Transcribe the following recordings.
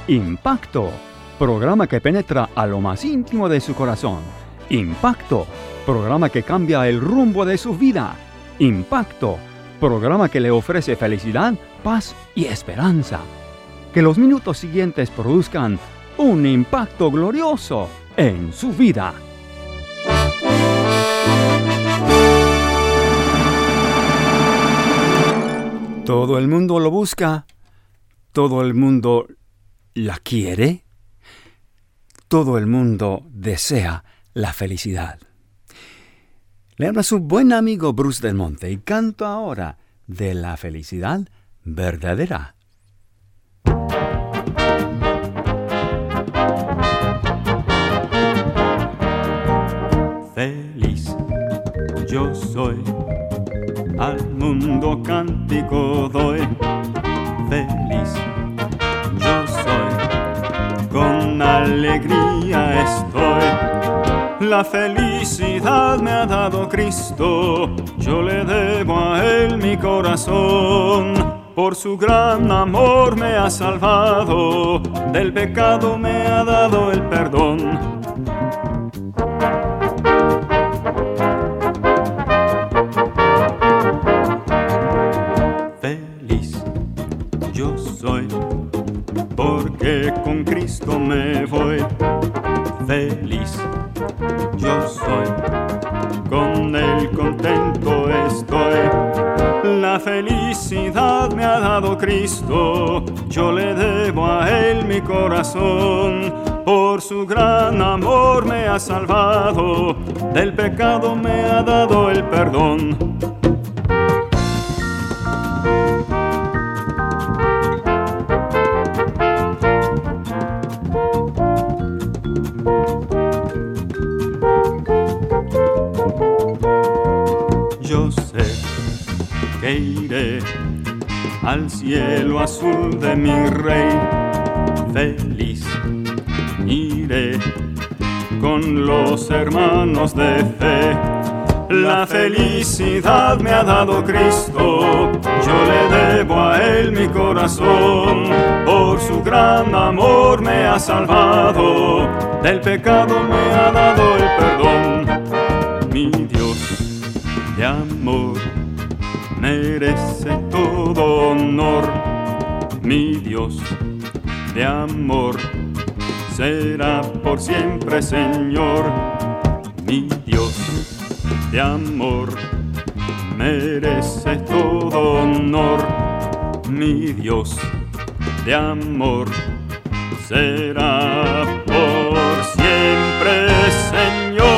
Impacto, programa que penetra a lo más íntimo de su corazón. Impacto, programa que cambia el rumbo de su vida. Impacto, programa que le ofrece felicidad, paz y esperanza. Que los minutos siguientes produzcan un impacto glorioso en su vida. Todo el mundo lo busca, todo el mundo la quiere, todo el mundo desea la felicidad. Le habla su buen amigo Bruce Del Monte y canto ahora de la felicidad verdadera. Feliz yo soy, al mundo cántico doy. Feliz yo soy, con alegría estoy. La felicidad me ha dado Cristo, yo le debo a Él mi corazón. Por su gran amor me ha salvado, del pecado me ha dado el perdón. Porque con Cristo me voy. Feliz yo soy, con Él contento estoy. La felicidad me ha dado Cristo, yo le debo a Él mi corazón. Por su gran amor me ha salvado, del pecado me ha dado el perdón. Iré al cielo azul de mi rey, feliz iré con los hermanos de fe. La felicidad me ha dado Cristo, yo le debo a Él mi corazón. Por su gran amor me ha salvado, del pecado me ha dado el perdón. Mi Dios de amor merece todo honor, mi Dios de amor será por siempre Señor. Mi Dios de amor merece todo honor, mi Dios de amor será por siempre Señor.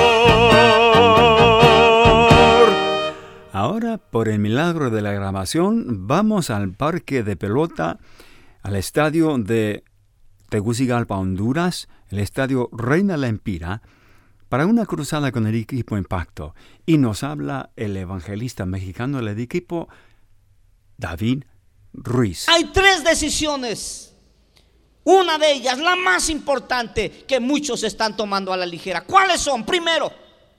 Ahora, por el milagro de la grabación, vamos al parque de pelota, al estadio de Tegucigalpa, Honduras, el estadio Reina Lempira, para una cruzada con el equipo Impacto. Y nos habla el evangelista mexicano del equipo, David Ruiz. Hay 3 decisiones. Una de ellas, la más importante, que muchos están tomando a la ligera. ¿Cuáles son? Primero,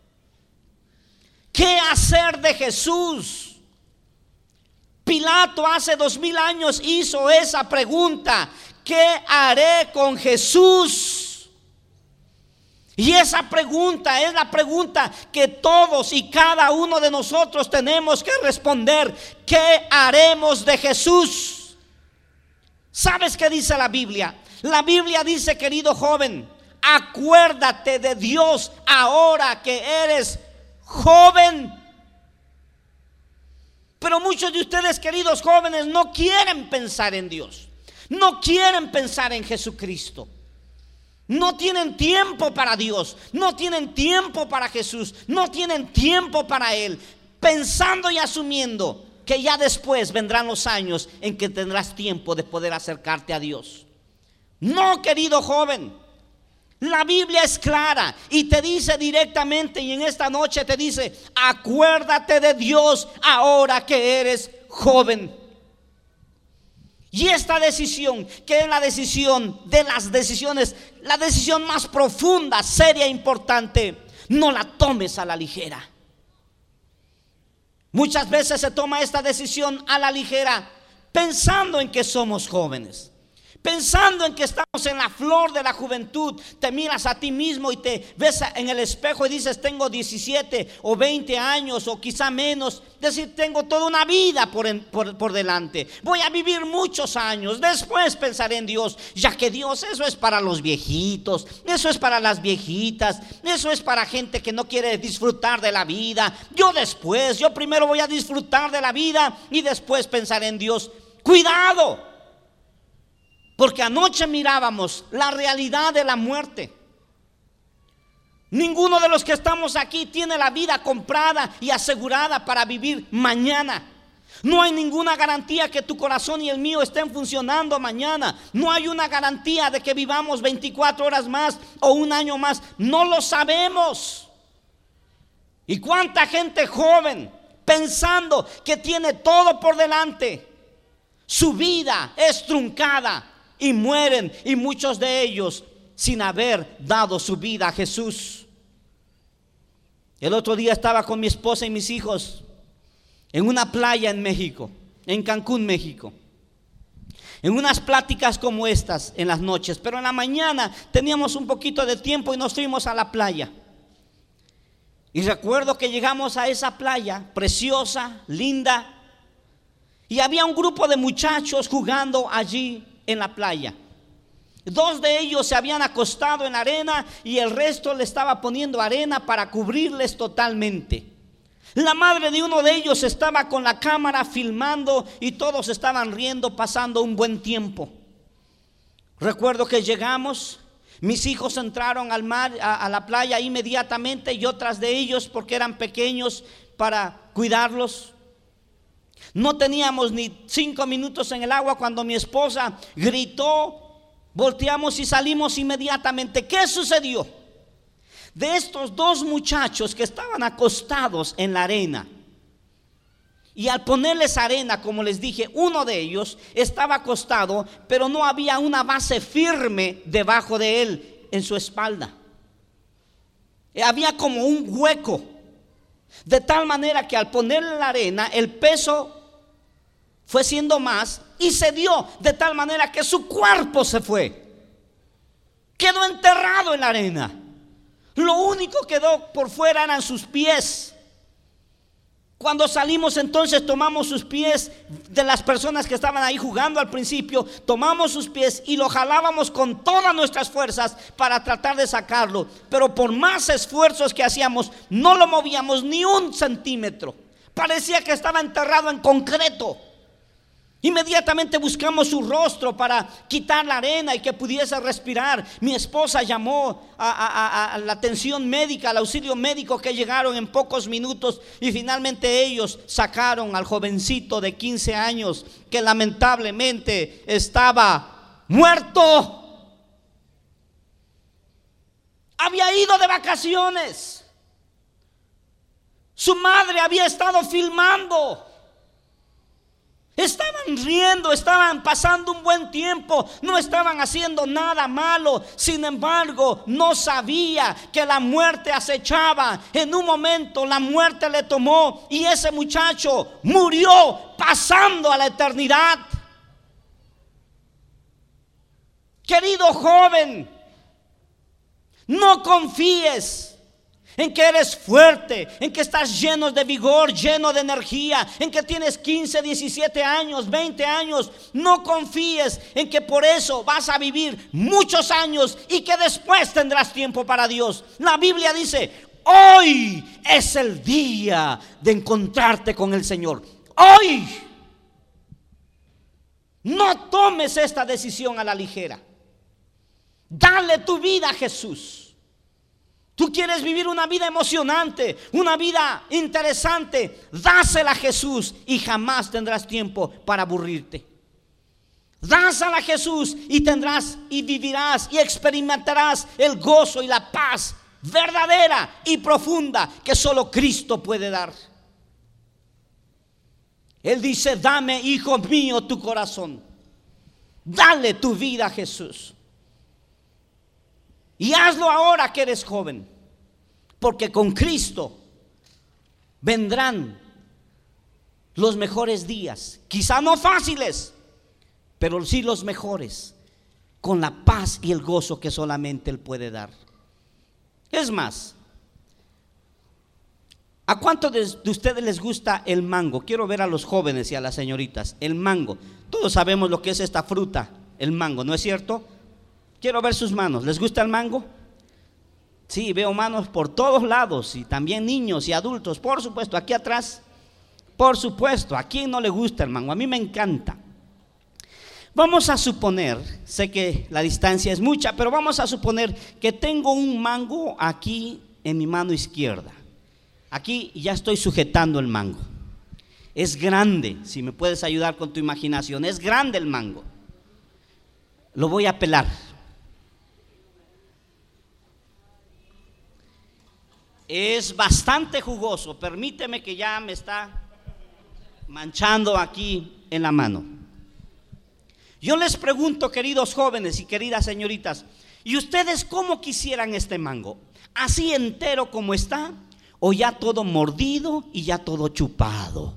¿qué hacer de Jesús? Pilato hace 2000 años hizo esa pregunta: ¿qué haré con Jesús? Y esa pregunta es la pregunta que todos y cada uno de nosotros tenemos que responder. ¿Qué haremos de Jesús? ¿Sabes qué dice la Biblia? La Biblia dice, querido joven, acuérdate de Dios ahora que eres joven. Pero muchos de ustedes, queridos jóvenes, no quieren pensar en Dios, no quieren pensar en Jesucristo, no tienen tiempo para Dios, no tienen tiempo para Jesús, no tienen tiempo para Él, pensando y asumiendo que ya después vendrán los años en que tendrás tiempo de poder acercarte a Dios. No, querido joven, la Biblia es clara y te dice directamente, y en esta noche te dice: acuérdate de Dios ahora que eres joven. Y esta decisión, que es la decisión de las decisiones, la decisión más profunda, seria e importante, no la tomes a la ligera. Muchas veces se toma esta decisión a la ligera pensando en que somos jóvenes, Pensando en que estamos en la flor de la juventud, te miras a ti mismo y te ves en el espejo y dices: tengo 17 o 20 años o quizá menos. Es decir, tengo toda una vida por delante. Voy a vivir muchos años. Después pensaré en Dios, ya que Dios, eso es para los viejitos, eso es para las viejitas, eso es para gente que no quiere disfrutar de la vida. Yo primero voy a disfrutar de la vida y después pensaré en Dios. Cuidado. Porque anoche mirábamos la realidad de la muerte. Ninguno de los que estamos aquí tiene la vida comprada y asegurada para vivir mañana. No hay ninguna garantía que tu corazón y el mío estén funcionando mañana. No hay una garantía de que vivamos 24 horas más o un año más. No lo sabemos. ¿Y cuánta gente joven pensando que tiene todo por delante? Su vida es truncada. Y mueren, y muchos de ellos sin haber dado su vida a Jesús. El otro día estaba con mi esposa y mis hijos en una playa en México, en Cancún, México. En unas pláticas como estas en las noches, pero en la mañana teníamos un poquito de tiempo y nos fuimos a la playa. Y recuerdo que llegamos a esa playa preciosa, linda, y había un grupo de muchachos jugando allí en la playa. 2 de ellos se habían acostado en la arena y el resto le estaba poniendo arena para cubrirles totalmente. La madre de uno de ellos estaba con la cámara filmando y todos estaban riendo, pasando un buen tiempo. Recuerdo que llegamos, mis hijos entraron al mar, a la playa inmediatamente, yo tras de ellos porque eran pequeños para cuidarlos. No teníamos ni 5 minutos en el agua cuando mi esposa gritó. Volteamos y salimos inmediatamente. ¿Qué sucedió? De estos 2 muchachos que estaban acostados en la arena, y al ponerles arena, como les dije, uno de ellos estaba acostado, pero no había una base firme debajo de él en su espalda. Había como un hueco, de tal manera que al ponerle la arena, el peso fue siendo más y se dio de tal manera que su cuerpo se fue. Quedó enterrado en la arena. Lo único que quedó por fuera eran sus pies. Cuando salimos entonces tomamos sus pies de las personas que estaban ahí jugando al principio, tomamos sus pies y lo jalábamos con todas nuestras fuerzas para tratar de sacarlo. Pero por más esfuerzos que hacíamos, no lo movíamos ni 1 centímetro. Parecía que estaba enterrado en concreto. Inmediatamente buscamos su rostro para quitar la arena y que pudiese respirar. Mi esposa llamó a la atención médica, al auxilio médico, que llegaron en pocos minutos y finalmente ellos sacaron al jovencito de 15 años que lamentablemente estaba muerto. Había ido de vacaciones. Su madre había estado filmando. Estaban riendo, estaban pasando un buen tiempo, no estaban haciendo nada malo. Sin embargo, no sabía que la muerte acechaba. En un momento la muerte le tomó y ese muchacho murió pasando a la eternidad. Querido joven, no confíes en que eres fuerte, en que estás lleno de vigor, lleno de energía, en que tienes 15, 17 años, 20 años. No confíes en que por eso vas a vivir muchos años y que después tendrás tiempo para Dios. La Biblia dice: hoy es el día de encontrarte con el Señor. Hoy. No tomes esta decisión a la ligera. Dale tu vida a Jesús. Tú quieres vivir una vida emocionante, una vida interesante, dásela a Jesús y jamás tendrás tiempo para aburrirte. Dásela a Jesús y tendrás y vivirás y experimentarás el gozo y la paz verdadera y profunda que solo Cristo puede dar. Él dice: dame, hijo mío, tu corazón. Dale tu vida a Jesús. Y hazlo ahora que eres joven, porque con Cristo vendrán los mejores días. Quizá no fáciles, pero sí los mejores. con la paz y el gozo que solamente Él puede dar. Es más, ¿a cuántos de ustedes les gusta el mango? Quiero ver a los jóvenes y a las señoritas. El mango, todos sabemos lo que es esta fruta, el mango, ¿no es cierto? Quiero ver sus manos. ¿Les gusta el mango? Sí, veo manos por todos lados, y también niños y adultos, por supuesto, aquí atrás. Por supuesto, ¿a quién no le gusta el mango? A mí me encanta. Vamos a suponer, sé que la distancia es mucha, pero vamos a suponer que tengo un mango aquí en mi mano izquierda. Aquí ya estoy sujetando el mango. Es grande, si me puedes ayudar con tu imaginación, es grande el mango. Lo voy a pelar. Es bastante jugoso, permíteme que ya me está manchando aquí en la mano. Yo les pregunto, queridos jóvenes y queridas señoritas, ¿y ustedes cómo quisieran este mango? ¿Así entero como está? ¿O ya todo mordido y ya todo chupado?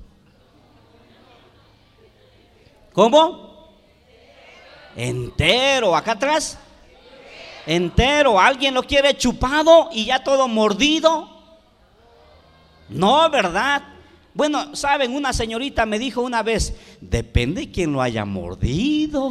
¿Cómo? Entero, acá atrás. Entero. ¿Alguien lo quiere chupado y ya todo mordido? No, ¿verdad? Bueno, saben, una señorita me dijo una vez, depende de quién lo haya mordido.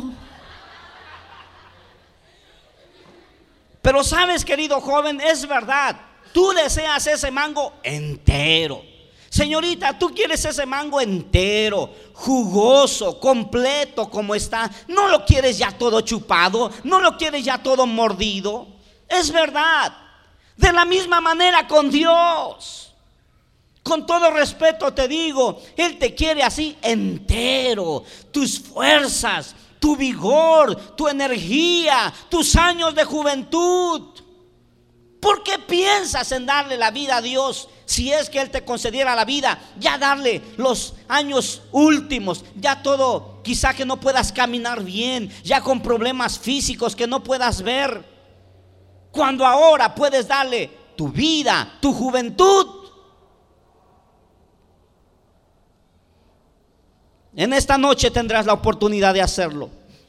Pero sabes, querido joven, es verdad, tú deseas ese mango entero. Señorita, tú quieres ese mango entero, jugoso, completo como está. No lo quieres ya todo chupado, no lo quieres ya todo mordido. Es verdad. De la misma manera con Dios. Con todo respeto te digo, Él te quiere así entero. Tus fuerzas, tu vigor, tu energía, tus años de juventud. ¿Por qué piensas en darle la vida a Dios? Si es que Él te concediera la vida, ya darle los años últimos, ya todo, quizá que no puedas caminar bien, ya con problemas físicos que no puedas ver, cuando ahora puedes darle tu vida, tu juventud. En esta noche tendrás la oportunidad de hacerlo.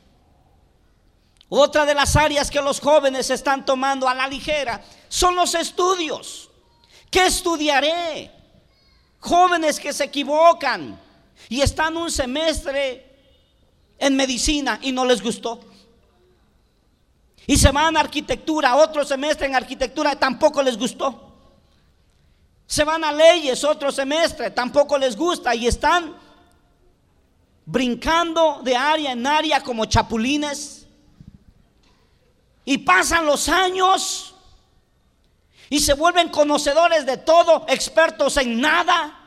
Otra de las áreas que los jóvenes están tomando a la ligera son los estudios. ¿Qué estudiaré? Jóvenes que se equivocan y están un semestre en medicina y no les gustó. Y se van a arquitectura, otro semestre en arquitectura y tampoco les gustó. Se van a leyes, otro semestre, tampoco les gusta y están brincando de área en área como chapulines. Y pasan los años y se vuelven conocedores de todo, expertos en nada,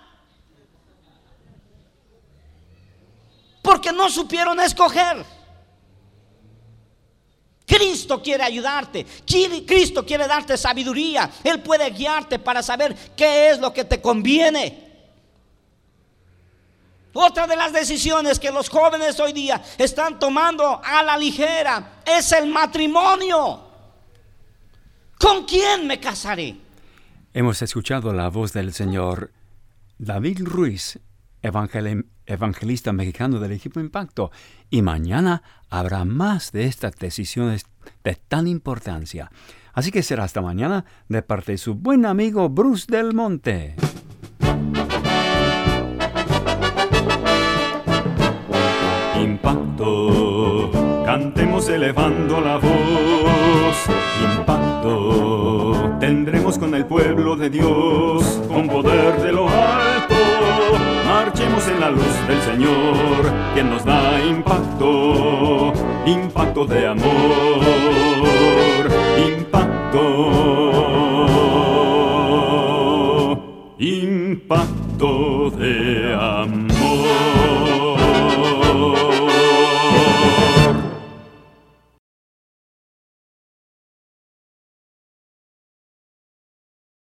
porque no supieron escoger. Cristo quiere ayudarte, Cristo quiere darte sabiduría. Él puede guiarte para saber qué es lo que te conviene. Otra de las decisiones que los jóvenes hoy día están tomando a la ligera es el matrimonio. ¿Con quién me casaré? Hemos escuchado la voz del señor David Ruiz, evangelista mexicano del equipo Impacto, y mañana habrá más de estas decisiones de tan importancia. Así que será hasta mañana de parte de su buen amigo Bruce Del Monte. Impacto, cantemos elevando la voz. Impacto, tendremos con el pueblo de Dios, con poder de lo alto. Marchemos en la luz del Señor, quien nos da impacto, impacto de amor. Impacto, impacto de amor.